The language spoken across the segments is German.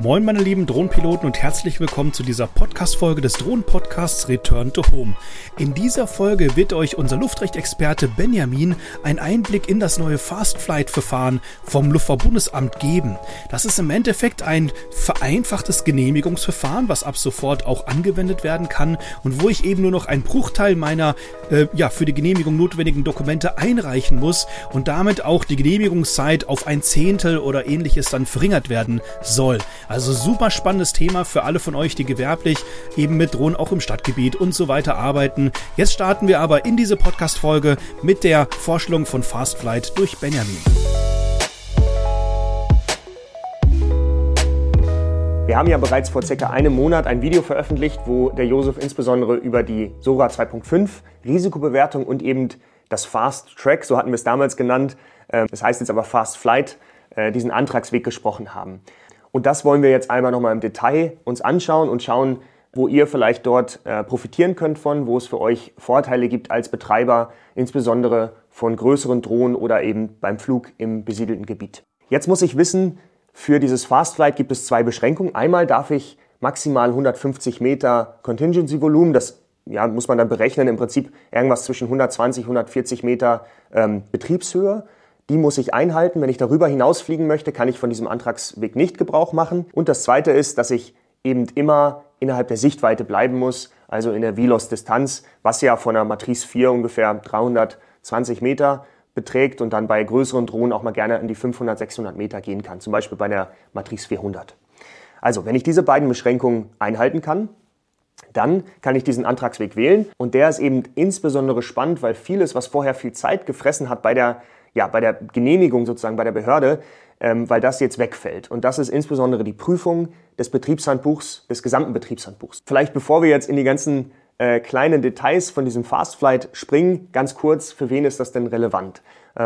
Moin meine lieben Drohnenpiloten und herzlich willkommen zu dieser Podcast-Folge des Drohnen-Podcasts Return to Home. In dieser Folge wird euch unser Luftrechtexperte Benjamin einen Einblick in das neue Fast-Flight-Verfahren vom Luftfahrtbundesamt geben. Das ist im Endeffekt ein vereinfachtes Genehmigungsverfahren, was ab sofort auch angewendet werden kann und wo ich eben nur noch einen Bruchteil meiner für die Genehmigung notwendigen Dokumente einreichen muss und damit auch die Genehmigungszeit auf ein Zehntel oder ähnliches dann verringert werden soll. Also super spannendes Thema für alle von euch, die gewerblich eben mit Drohnen auch im Stadtgebiet und so weiter arbeiten. Jetzt starten wir aber in diese Podcast-Folge mit der Vorstellung von Fast Flight durch Benjamin. Wir haben ja bereits vor circa einem Monat ein Video veröffentlicht, wo der Josef insbesondere über die SORA 2.5 Risikobewertung und eben das Fast Track, so hatten wir es damals genannt, das heißt jetzt aber Fast Flight, diesen Antragsweg gesprochen haben. Und das wollen wir jetzt einmal nochmal im Detail uns anschauen und schauen, wo ihr vielleicht dort profitieren könnt von, wo es für euch Vorteile gibt als Betreiber, insbesondere von größeren Drohnen oder eben beim Flug im besiedelten Gebiet. Jetzt muss ich wissen, für dieses Fast Flight gibt es zwei Beschränkungen. Einmal darf ich maximal 150 Meter Contingency-Volumen, das muss man dann berechnen, im Prinzip irgendwas zwischen 120, 140 Meter Betriebshöhe. Die muss ich einhalten. Wenn ich darüber hinaus fliegen möchte, kann ich von diesem Antragsweg nicht Gebrauch machen. Und das Zweite ist, dass ich eben immer innerhalb der Sichtweite bleiben muss, also in der VLOS-Distanz, was ja von der Matrice 4 ungefähr 320 Meter beträgt und dann bei größeren Drohnen auch mal gerne in die 500, 600 Meter gehen kann, zum Beispiel bei der Matrice 400. Also, wenn ich diese beiden Beschränkungen einhalten kann, dann kann ich diesen Antragsweg wählen. Und der ist eben insbesondere spannend, weil vieles, was vorher viel Zeit gefressen hat bei der Genehmigung sozusagen bei der Behörde, weil das jetzt wegfällt. Und das ist insbesondere die Prüfung des Betriebshandbuchs, des gesamten Betriebshandbuchs. Vielleicht bevor wir jetzt in die ganzen kleinen Details von diesem Fast Flight springen, ganz kurz, für wen ist das denn relevant?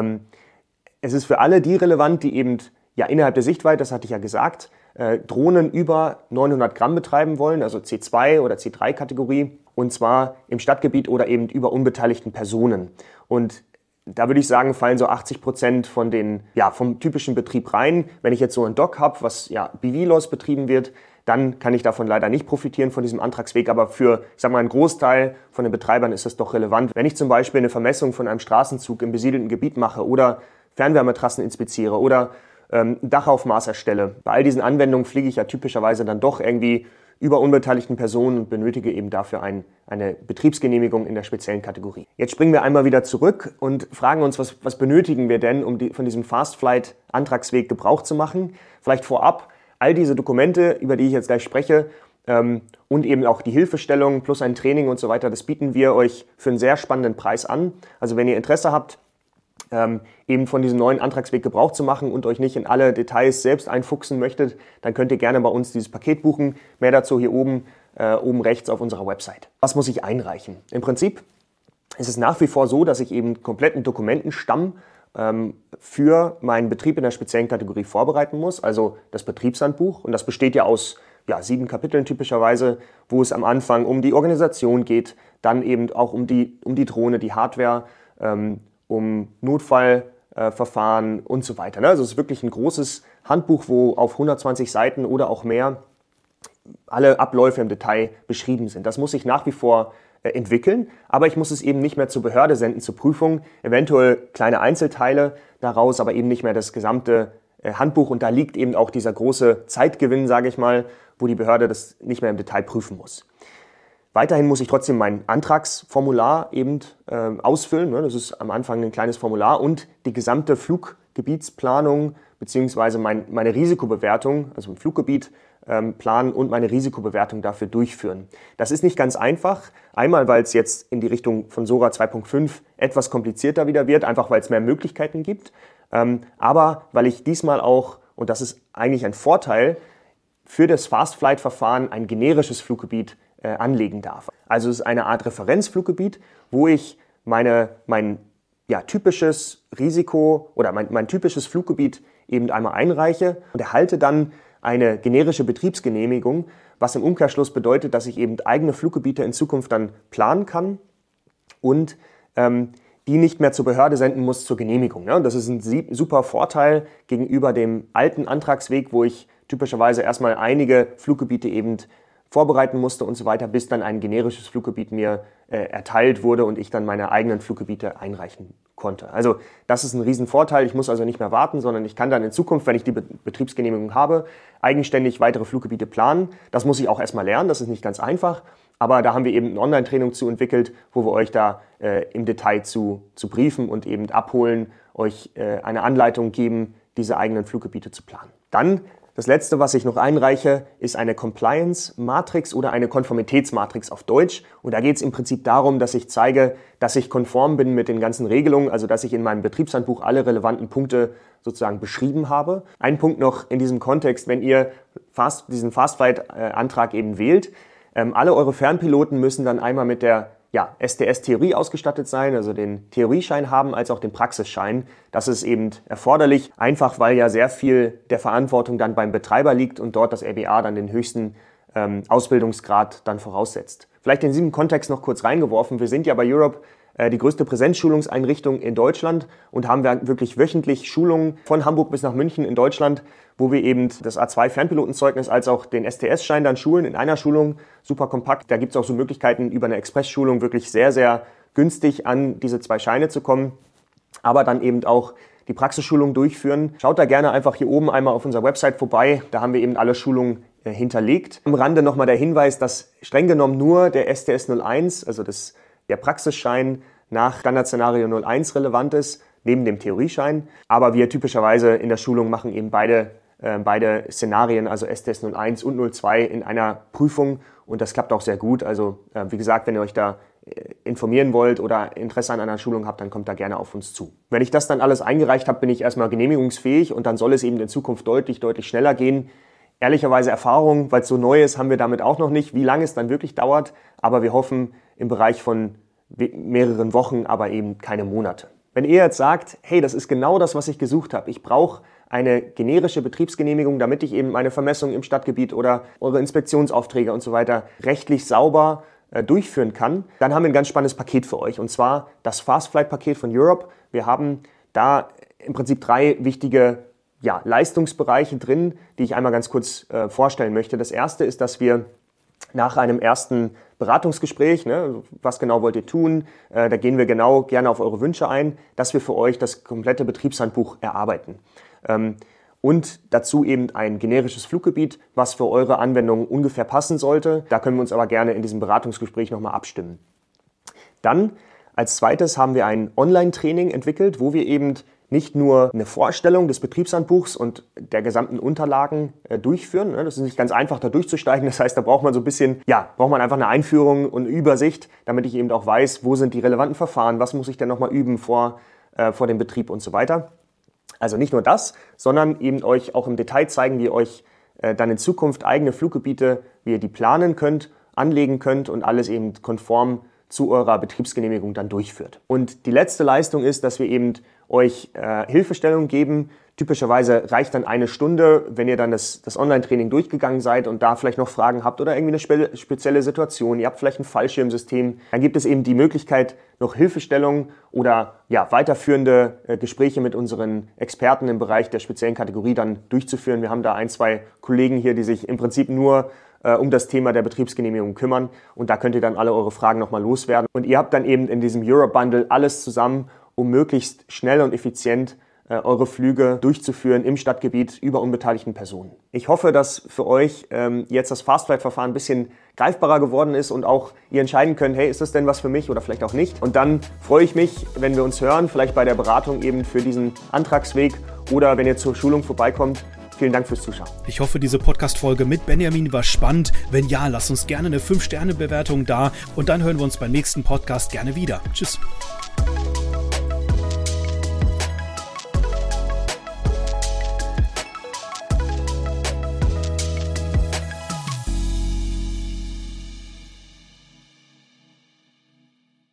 Es ist für alle die relevant, die eben innerhalb der Sichtweite, das hatte ich ja gesagt, Drohnen über 900 Gramm betreiben wollen, also C2 oder C3-Kategorie, und zwar im Stadtgebiet oder eben über unbeteiligten Personen. Und da würde ich sagen, fallen so 80% von vom typischen Betrieb rein. Wenn ich jetzt so ein Dock habe, was BVLOS betrieben wird, dann kann ich davon leider nicht profitieren von diesem Antragsweg. Aber für, einen Großteil von den Betreibern ist das doch relevant. Wenn ich zum Beispiel eine Vermessung von einem Straßenzug im besiedelten Gebiet mache oder Fernwärmetrassen inspiziere oder Dachaufmaß erstelle, bei all diesen Anwendungen fliege ich ja typischerweise dann doch irgendwie über unbeteiligten Personen und benötige eben dafür eine Betriebsgenehmigung in der speziellen Kategorie. Jetzt springen wir einmal wieder zurück und fragen uns, was benötigen wir denn, um von diesem Fast Flight Antragsweg Gebrauch zu machen? Vielleicht vorab all diese Dokumente, über die ich jetzt gleich spreche, und eben auch die Hilfestellung plus ein Training und so weiter, das bieten wir euch für einen sehr spannenden Preis an. Also wenn ihr Interesse habt, eben von diesem neuen Antragsweg Gebrauch zu machen und euch nicht in alle Details selbst einfuchsen möchtet, dann könnt ihr gerne bei uns dieses Paket buchen. Mehr dazu hier oben rechts auf unserer Website. Was muss ich einreichen? Im Prinzip ist es nach wie vor so, dass ich eben kompletten Dokumentenstamm für meinen Betrieb in der speziellen Kategorie vorbereiten muss, also das Betriebshandbuch. Und das besteht ja aus 7 Kapiteln typischerweise, wo es am Anfang um die Organisation geht, dann eben auch um die Drohne, die Hardware, um Notfallverfahren und so weiter. Also es ist wirklich ein großes Handbuch, wo auf 120 Seiten oder auch mehr alle Abläufe im Detail beschrieben sind. Das muss ich nach wie vor entwickeln, aber ich muss es eben nicht mehr zur Behörde senden, zur Prüfung, eventuell kleine Einzelteile daraus, aber eben nicht mehr das gesamte Handbuch. Und da liegt eben auch dieser große Zeitgewinn, sage ich mal, wo die Behörde das nicht mehr im Detail prüfen muss. Weiterhin muss ich trotzdem mein Antragsformular eben ausfüllen. Das ist am Anfang ein kleines Formular und die gesamte Fluggebietsplanung bzw. meine Risikobewertung, also im Fluggebiet planen und meine Risikobewertung dafür durchführen. Das ist nicht ganz einfach. Einmal, weil es jetzt in die Richtung von SORA 2.5 etwas komplizierter wieder wird, einfach weil es mehr Möglichkeiten gibt. Aber weil ich diesmal auch, und das ist eigentlich ein Vorteil, für das Fast-Flight-Verfahren ein generisches Fluggebiet anlegen darf. Also es ist eine Art Referenzfluggebiet, wo ich mein typisches Risiko oder mein typisches Fluggebiet eben einmal einreiche und erhalte dann eine generische Betriebsgenehmigung, was im Umkehrschluss bedeutet, dass ich eben eigene Fluggebiete in Zukunft dann planen kann und die nicht mehr zur Behörde senden muss zur Genehmigung. Und das ist ein super Vorteil gegenüber dem alten Antragsweg, wo ich typischerweise erstmal einige Fluggebiete eben vorbereiten musste und so weiter, bis dann ein generisches Fluggebiet mir erteilt wurde und ich dann meine eigenen Fluggebiete einreichen konnte. Also das ist ein Riesenvorteil. Ich muss also nicht mehr warten, sondern ich kann dann in Zukunft, wenn ich die Betriebsgenehmigung habe, eigenständig weitere Fluggebiete planen. Das muss ich auch erstmal lernen, das ist nicht ganz einfach. Aber da haben wir eben ein Online-Training zu entwickelt, wo wir euch da im Detail zu briefen und eben abholen, euch eine Anleitung geben, diese eigenen Fluggebiete zu planen. Dann das Letzte, was ich noch einreiche, ist eine Compliance-Matrix oder eine Konformitätsmatrix auf Deutsch. Und da geht es im Prinzip darum, dass ich zeige, dass ich konform bin mit den ganzen Regelungen, also dass ich in meinem Betriebshandbuch alle relevanten Punkte sozusagen beschrieben habe. Ein Punkt noch in diesem Kontext, wenn ihr diesen Fastflight-Antrag eben wählt, alle eure Fernpiloten müssen dann einmal mit der STS-Theorie ausgestattet sein, also den Theorieschein haben, als auch den Praxisschein. Das ist eben erforderlich, einfach weil ja sehr viel der Verantwortung dann beim Betreiber liegt und dort das RBA dann den höchsten Ausbildungsgrad dann voraussetzt. Vielleicht in diesem Kontext noch kurz reingeworfen, wir sind ja bei Europe die größte Präsenzschulungseinrichtung in Deutschland und haben wir wirklich wöchentlich Schulungen von Hamburg bis nach München in Deutschland, wo wir eben das A2-Fernpilotenzeugnis als auch den STS-Schein dann schulen in einer Schulung, super kompakt. Da gibt es auch so Möglichkeiten, über eine Express-Schulung wirklich sehr, sehr günstig an diese 2 Scheine zu kommen, aber dann eben auch die Praxisschulung durchführen. Schaut da gerne einfach hier oben einmal auf unserer Website vorbei, da haben wir eben alle Schulungen hinterlegt. Am Rande nochmal der Hinweis, dass streng genommen nur der STS 01, also der Praxisschein nach Standardszenario 01 relevant ist, neben dem Theorieschein. Aber wir typischerweise in der Schulung machen eben beide Szenarien, also STS 01 und 02 in einer Prüfung und das klappt auch sehr gut. Also wie gesagt, wenn ihr euch da informieren wollt oder Interesse an einer Schulung habt, dann kommt da gerne auf uns zu. Wenn ich das dann alles eingereicht habe, bin ich erstmal genehmigungsfähig und dann soll es eben in Zukunft deutlich schneller gehen. Ehrlicherweise Erfahrung, weil es so neu ist, haben wir damit auch noch nicht, wie lange es dann wirklich dauert, aber wir hoffen im Bereich von mehreren Wochen, aber eben keine Monate. Wenn ihr jetzt sagt, hey, das ist genau das, was ich gesucht habe, ich brauche eine generische Betriebsgenehmigung, damit ich eben meine Vermessung im Stadtgebiet oder eure Inspektionsaufträge und so weiter rechtlich sauber durchführen kann, dann haben wir ein ganz spannendes Paket für euch und zwar das Fastflight-Paket von Europe. Wir haben da im Prinzip 3 wichtige Leistungsbereiche drin, die ich einmal ganz kurz vorstellen möchte. Das erste ist, dass wir nach einem ersten Beratungsgespräch, was genau wollt ihr tun, da gehen wir gerne auf eure Wünsche ein, dass wir für euch das komplette Betriebshandbuch erarbeiten. Und dazu eben ein generisches Fluggebiet, was für eure Anwendung ungefähr passen sollte. Da können wir uns aber gerne in diesem Beratungsgespräch nochmal abstimmen. Dann als zweites haben wir ein Online-Training entwickelt, wo wir eben nicht nur eine Vorstellung des Betriebshandbuchs und der gesamten Unterlagen durchführen. Das ist nicht ganz einfach, da durchzusteigen. Das heißt, da braucht man so ein bisschen, braucht man einfach eine Einführung und eine Übersicht, damit ich eben auch weiß, wo sind die relevanten Verfahren, was muss ich denn nochmal üben vor dem Betrieb und so weiter. Also nicht nur das, sondern eben euch auch im Detail zeigen, wie ihr euch dann in Zukunft eigene Fluggebiete, wie ihr die planen könnt, anlegen könnt und alles eben konform zu eurer Betriebsgenehmigung dann durchführt. Und die letzte Leistung ist, dass wir eben euch Hilfestellung geben. Typischerweise reicht dann 1 Stunde, wenn ihr dann das Online-Training durchgegangen seid und da vielleicht noch Fragen habt oder irgendwie eine spezielle Situation, ihr habt vielleicht ein Fallschirmsystem, dann gibt es eben die Möglichkeit, noch Hilfestellung oder weiterführende Gespräche mit unseren Experten im Bereich der speziellen Kategorie dann durchzuführen. Wir haben da 1, 2 Kollegen hier, die sich im Prinzip nur um das Thema der Betriebsgenehmigung kümmern und da könnt ihr dann alle eure Fragen nochmal loswerden. Und ihr habt dann eben in diesem Europe Bundle alles zusammen, um möglichst schnell und effizient eure Flüge durchzuführen im Stadtgebiet über unbeteiligten Personen. Ich hoffe, dass für euch jetzt das Fastflight-Verfahren ein bisschen greifbarer geworden ist und auch ihr entscheiden könnt, hey, ist das denn was für mich oder vielleicht auch nicht? Und dann freue ich mich, wenn wir uns hören, vielleicht bei der Beratung eben für diesen Antragsweg oder wenn ihr zur Schulung vorbeikommt. Vielen Dank fürs Zuschauen. Ich hoffe, diese Podcast-Folge mit Benjamin war spannend. Wenn ja, lasst uns gerne eine 5-Sterne-Bewertung da und dann hören wir uns beim nächsten Podcast gerne wieder. Tschüss.